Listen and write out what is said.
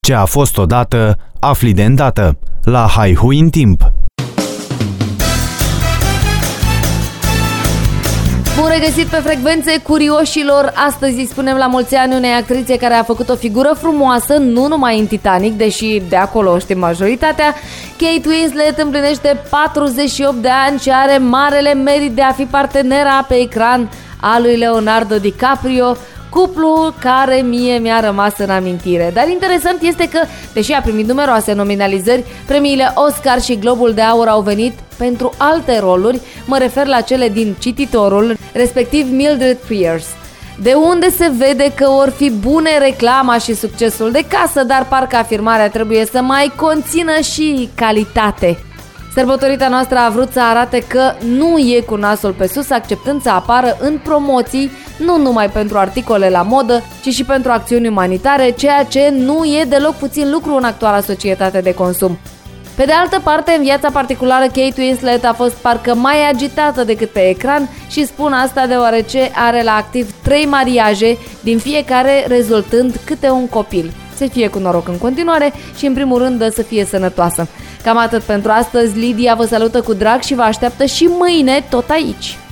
Ce a fost odată, afli de îndată. La Haihui în timp. Bun regăsit pe frecvențe curioșilor. Astăzi îi spunem la mulți ani unei actrițe care a făcut o figură frumoasă, nu numai în Titanic, deși de acolo știm majoritatea. Kate Winslet împlinește 48 de ani și are marele merit de a fi partenera pe ecran a lui Leonardo DiCaprio, cuplu care mie mi-a rămas în amintire. Dar interesant este că, deși a primit numeroase nominalizări, premiile Oscar și Globul de Aur au venit pentru alte roluri, mă refer la cele din Cititorul, respectiv Mildred Pierce. De unde se vede că or fi bune reclama și succesul de casă, dar parcă afirmarea trebuie să mai conțină și calitate. Sărbătorita noastră a vrut să arate că nu e cu nasul pe sus, acceptând să apară în promoții, nu numai pentru articole la modă, ci și pentru acțiuni umanitare, ceea ce nu e deloc puțin lucru în actuala societate de consum. Pe de altă parte, în viața particulară, Kate Winslet a fost parcă mai agitată decât pe ecran și spun asta deoarece are la activ 3 mariaje, din fiecare rezultând câte un copil. Să fie cu noroc în continuare și, în primul rând, să fie sănătoasă. Cam atât pentru astăzi. Lidia vă salută cu drag și vă așteaptă și mâine tot aici.